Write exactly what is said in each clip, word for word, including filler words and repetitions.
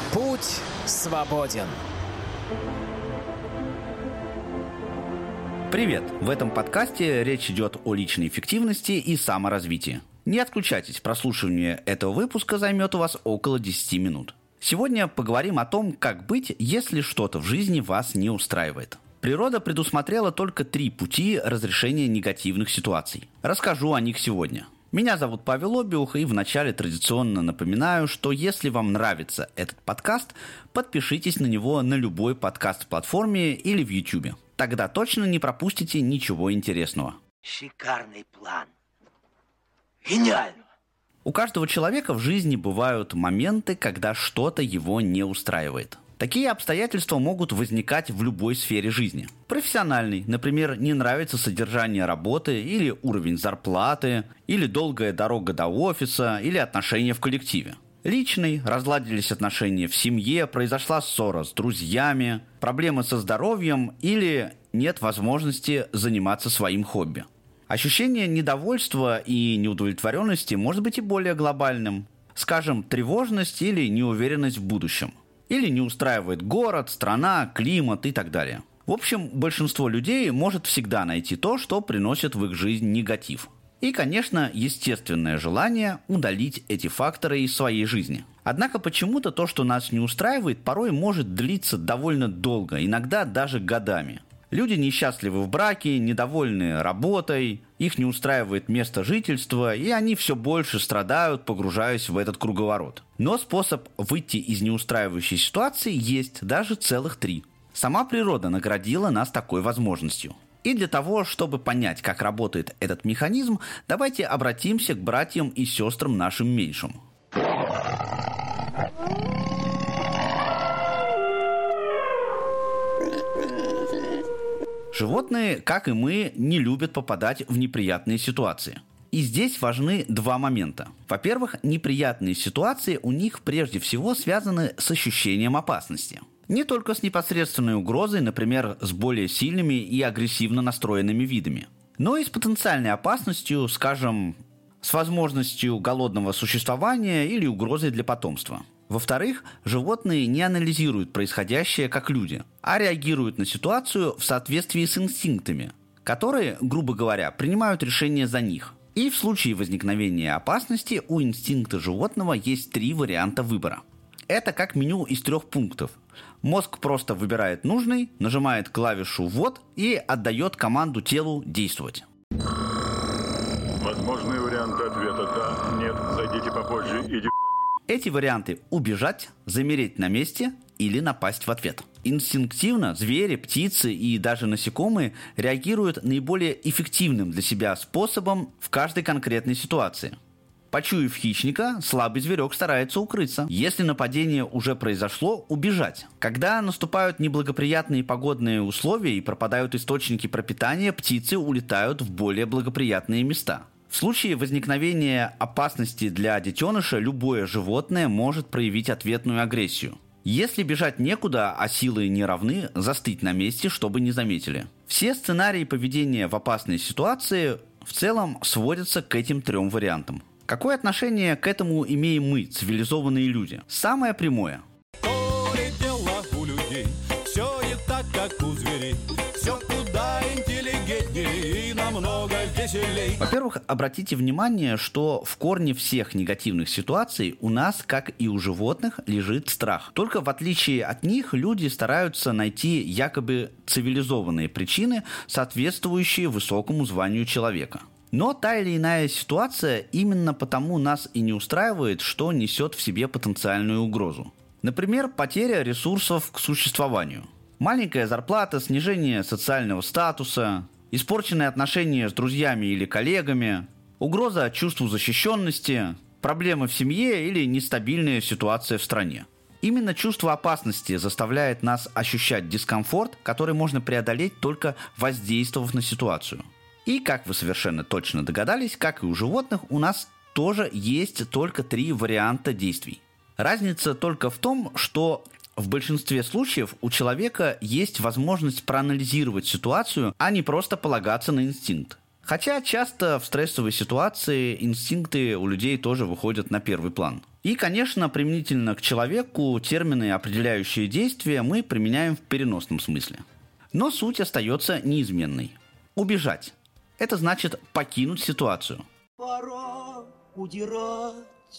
Путь свободен. Привет! В этом подкасте речь идет о личной эффективности и саморазвитии. Не отключайтесь, прослушивание этого выпуска займет у вас около десять минут. Сегодня поговорим о том, как быть, если что-то в жизни вас не устраивает. Природа предусмотрела только три пути разрешения негативных ситуаций. Расскажу о них сегодня. Меня зовут Павел Обиух, и вначале традиционно напоминаю, что если вам нравится этот подкаст, подпишитесь на него на любой подкаст-платформе или в YouTube. Тогда точно не пропустите ничего интересного. Шикарный план. Гениально. У каждого человека в жизни бывают моменты, когда что-то его не устраивает. Такие обстоятельства могут возникать в любой сфере жизни. Профессиональный, например, не нравится содержание работы или уровень зарплаты, или долгая дорога до офиса, или отношения в коллективе. Личный, разладились отношения в семье, произошла ссора с друзьями, проблемы со здоровьем или нет возможности заниматься своим хобби. Ощущение недовольства и неудовлетворенности может быть и более глобальным. Скажем, тревожность или неуверенность в будущем. Или не устраивает город, страна, климат и так далее. В общем, большинство людей может всегда найти то, что приносит в их жизнь негатив. И, конечно, естественное желание удалить эти факторы из своей жизни. Однако почему-то то, что нас не устраивает, порой может длиться довольно долго, иногда даже годами. Люди несчастливы в браке, недовольны работой, их не устраивает место жительства, и они все больше страдают, погружаясь в этот круговорот. Но способ выйти из неустраивающей ситуации есть, даже целых три. Сама природа наградила нас такой возможностью. И для того, чтобы понять, как работает этот механизм, давайте обратимся к братьям и сестрам нашим меньшим. Животные, как и мы, не любят попадать в неприятные ситуации. И здесь важны два момента. Во-первых, неприятные ситуации у них прежде всего связаны с ощущением опасности. Не только с непосредственной угрозой, например, с более сильными и агрессивно настроенными видами, но и с потенциальной опасностью, скажем, с возможностью голодного существования или угрозой для потомства. Во-вторых, животные не анализируют происходящее как люди, а реагируют на ситуацию в соответствии с инстинктами, которые, грубо говоря, принимают решения за них. И в случае возникновения опасности у инстинкта животного есть три варианта выбора. Это как меню из трех пунктов. Мозг просто выбирает нужный, нажимает клавишу «ввод» и отдает команду телу действовать. Возможные варианты ответа «да», «нет», «зайдите попозже», «иди». Эти варианты – убежать, замереть на месте или напасть в ответ. Инстинктивно звери, птицы и даже насекомые реагируют наиболее эффективным для себя способом в каждой конкретной ситуации. Почуяв хищника, слабый зверек старается укрыться. Если нападение уже произошло, убежать. Когда наступают неблагоприятные погодные условия и пропадают источники пропитания, птицы улетают в более благоприятные места. В случае возникновения опасности для детеныша любое животное может проявить ответную агрессию. Если бежать некуда, а силы не равны, застыть на месте, чтобы не заметили. Все сценарии поведения в опасной ситуации в целом сводятся к этим трем вариантам. Какое отношение к этому имеем мы, цивилизованные люди? Самое прямое. То ли дело у людей, все не так, как у зверей, все куда интеллигентнее и намного веселей. Во-первых, обратите внимание, что в корне всех негативных ситуаций у нас, как и у животных, лежит страх. Только в отличие от них люди стараются найти якобы цивилизованные причины, соответствующие высокому званию человека. Но та или иная ситуация именно потому нас и не устраивает, что несет в себе потенциальную угрозу. Например, потеря ресурсов к существованию. Маленькая зарплата, снижение социального статуса, испорченные отношения с друзьями или коллегами, угроза чувству защищенности, проблемы в семье или нестабильная ситуация в стране. Именно чувство опасности заставляет нас ощущать дискомфорт, который можно преодолеть только воздействовав на ситуацию. И, как вы совершенно точно догадались, как и у животных, у нас тоже есть только три варианта действий. Разница только в том, что в большинстве случаев у человека есть возможность проанализировать ситуацию, а не просто полагаться на инстинкт. Хотя часто в стрессовой ситуации инстинкты у людей тоже выходят на первый план. И, конечно, применительно к человеку термины, определяющие действия, мы применяем в переносном смысле. Но суть остается неизменной. Убежать. Это значит покинуть ситуацию. Пора удирать.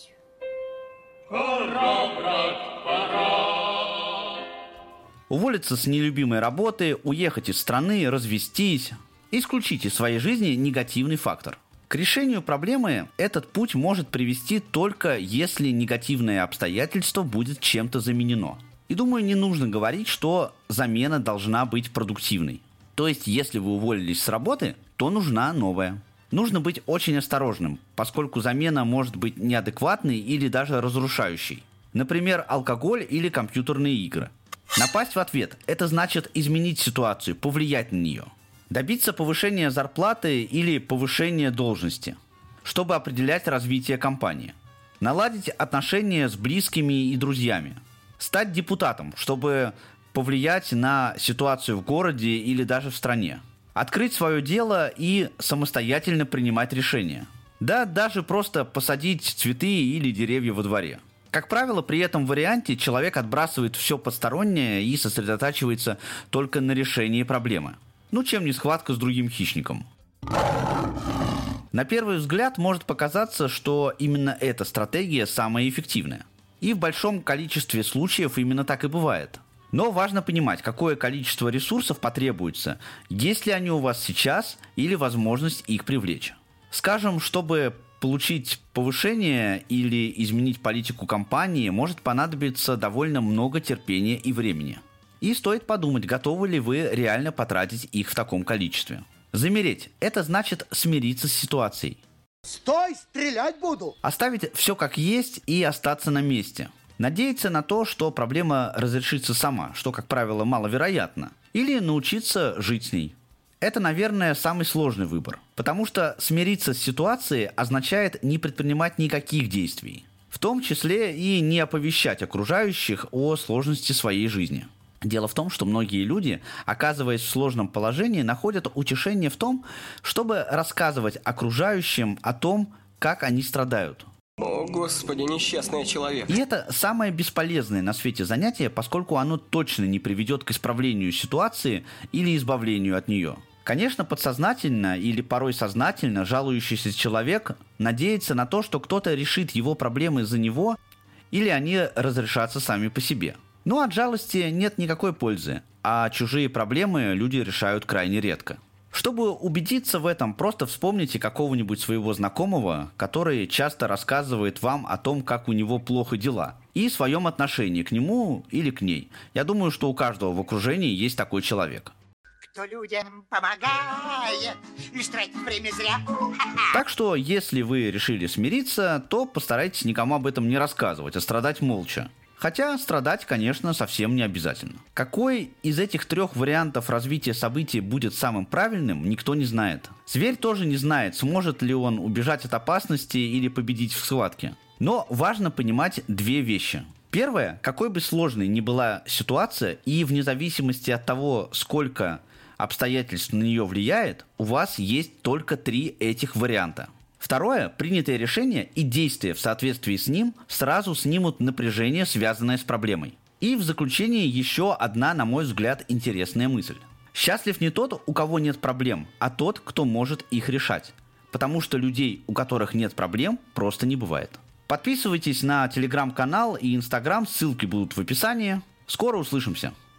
Пора, брат, пора. Уволиться с нелюбимой работы, уехать из страны, развестись. Исключить из своей жизни негативный фактор. К решению проблемы этот путь может привести только если негативное обстоятельство будет чем-то заменено. И думаю, не нужно говорить, что замена должна быть продуктивной. То есть, если вы уволились с работы, то нужна новая. Нужно быть очень осторожным, поскольку замена может быть неадекватной или даже разрушающей. Например, алкоголь или компьютерные игры. Напасть в ответ – это значит изменить ситуацию, повлиять на нее. Добиться повышения зарплаты или повышения должности, чтобы определять развитие компании. Наладить отношения с близкими и друзьями. Стать депутатом, чтобы повлиять на ситуацию в городе или даже в стране. Открыть свое дело и самостоятельно принимать решения. Да, даже просто посадить цветы или деревья во дворе. Как правило, при этом варианте человек отбрасывает все постороннее и сосредотачивается только на решении проблемы. Ну, чем не схватка с другим хищником. На первый взгляд может показаться, что именно эта стратегия самая эффективная. И в большом количестве случаев именно так и бывает. Но важно понимать, какое количество ресурсов потребуется, есть ли они у вас сейчас или возможность их привлечь. Скажем, чтобы получить повышение или изменить политику компании, может понадобиться довольно много терпения и времени. И стоит подумать, готовы ли вы реально потратить их в таком количестве. Замереть – это значит смириться с ситуацией. Стой, стрелять буду! Оставить все как есть и остаться на месте. Надеяться на то, что проблема разрешится сама, что, как правило, маловероятно. Или научиться жить с ней. Это, наверное, самый сложный выбор. Потому что смириться с ситуацией означает не предпринимать никаких действий. В том числе и не оповещать окружающих о сложности своей жизни. Дело в том, что многие люди, оказываясь в сложном положении, находят утешение в том, чтобы рассказывать окружающим о том, как они страдают. О, Господи, несчастный человек. И это самое бесполезное на свете занятие, поскольку оно точно не приведет к исправлению ситуации или избавлению от нее. Конечно, подсознательно или порой сознательно жалующийся человек надеется на то, что кто-то решит его проблемы за него, или они разрешатся сами по себе. Но от жалости нет никакой пользы, а чужие проблемы люди решают крайне редко. Чтобы убедиться в этом, просто вспомните какого-нибудь своего знакомого, который часто рассказывает вам о том, как у него плохо дела, и своем отношении к нему или к ней. Я думаю, что у каждого в окружении есть такой человек. Кто людям помогает, лишь тратит время зря. Так что, если вы решили смириться, то постарайтесь никому об этом не рассказывать, а страдать молча. Хотя страдать, конечно, совсем не обязательно. Какой из этих трех вариантов развития событий будет самым правильным, никто не знает. Зверь тоже не знает, сможет ли он убежать от опасности или победить в схватке. Но важно понимать две вещи. Первое, какой бы сложной ни была ситуация, и вне зависимости от того, сколько обстоятельств на нее влияет, у вас есть только три этих варианта. Второе, принятое решение и действия в соответствии с ним сразу снимут напряжение, связанное с проблемой. И в заключение еще одна, на мой взгляд, интересная мысль. Счастлив не тот, у кого нет проблем, а тот, кто может их решать. Потому что людей, у которых нет проблем, просто не бывает. Подписывайтесь на телеграм-канал и инстаграм, ссылки будут в описании. Скоро услышимся.